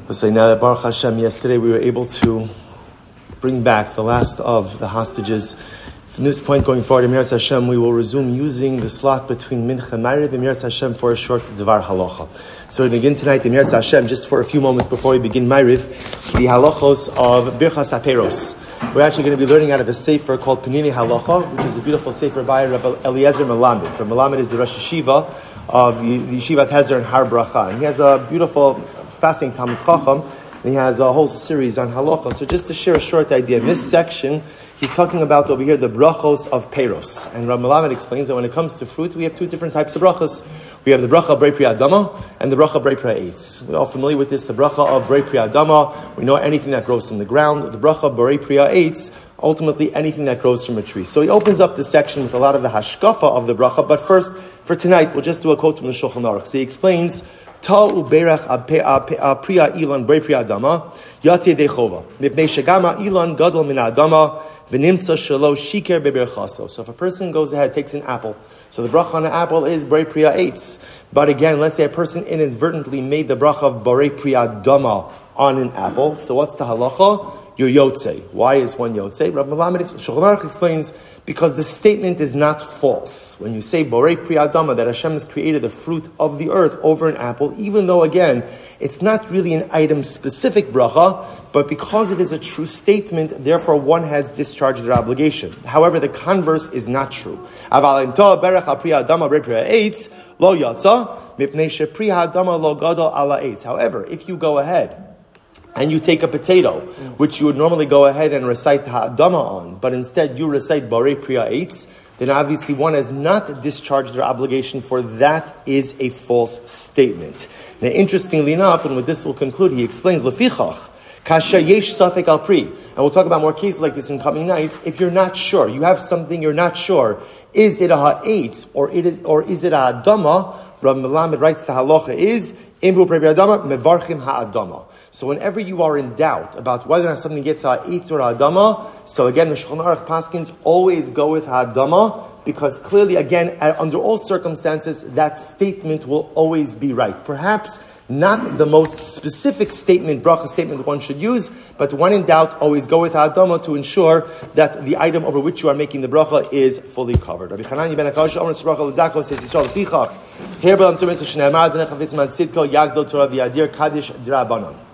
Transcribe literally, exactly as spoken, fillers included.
Let's say now that Baruch Hashem, yesterday we were able to bring back the last of the hostages. From this point going forward, Emiras Hashem, we will resume using the slot between Mincha and Ma'ariv, Emiras Hashem, for a short Dvar Halacha. So we begin tonight, Emiras Hashem, just for a few moments before we begin Ma'ariv, the halachos of Birchas HaPeiros. We're actually going to be learning out of a sefer called Panini Halacha, which is a beautiful sefer by Rav Eliezer Melamed. Rav Melamed is the Rosh Yeshiva of the, the Yeshivat Hezer in Har Bracha. And he has a beautiful, fascinating Talmud Chacham, and he has a whole series on halacha. So just to share a short idea, in this section, he's talking about over here the brachos of Peiros. And Rav Melamed explains that when it comes to fruit, we have two different types of brachos. We have the bracha Brei Pri Adama and the bracha Brei Pri Eitz. We're all familiar with this, the bracha of Brei Pri Adama. We know anything that grows from the ground. The bracha Brei Pri Eitz, ultimately anything that grows from a tree. So he opens up the section with a lot of the hashkafa of the bracha. But first, for tonight, we'll just do a quote from the Shulchan Aruch. So he explains, Ta uberach priya ilan brei pri adama yatei dechova mipnei shegama ilan gadol min adama v'nimtza shelo shiker beberchaso. So if a person goes ahead, takes an apple, so the bracha on the apple is brei priya eitz. But again, let's say a person inadvertently made the bracha of brei priya adama on an apple. So what's the halacha? You're yotzei. Why is one yotzei? Rav Melamed Shulchan Aruch explains, because the statement is not false. When you say Borei Pri Adama, that Hashem has created the fruit of the earth over an apple, even though again, it's not really an item-specific bracha, but because it is a true statement, therefore one has discharged their obligation. However, the converse is not true. However, if you go ahead and you take a potato, which you would normally go ahead and recite Ha'adama on, but instead you recite Borei Priya Eitz, then obviously one has not discharged their obligation, for that is a false statement. Now, interestingly enough, and with this we'll conclude, he explains, Lefichach, Kasher Yesh Safek Al Pri, and we'll talk about more cases like this in coming nights. If you're not sure, you have something you're not sure, is it a Ha'etz, or, it is, or is it a Ha'adama? Rav Melamed writes the halacha is, Imbu Prebi Adama, Mevarchim Ha'adama. So whenever you are in doubt about whether or not something gets ha'itz or ha'adama, so again, the Shulchan Aruch paskins always go with ha'adama, because clearly, again, under all circumstances, that statement will always be right. Perhaps not the most specific statement, bracha statement one should use, but when in doubt, always go with ha'adama to ensure that the item over which you are making the bracha is fully covered. Rabbi Chananya ben Akash, Omer Srachal Zako says, Yisrael Fichach, Herbelam Tumis Shneimad, Nechavitzman Sidko, Yagdol Torah V'Yadir Kaddish D'Rabanan.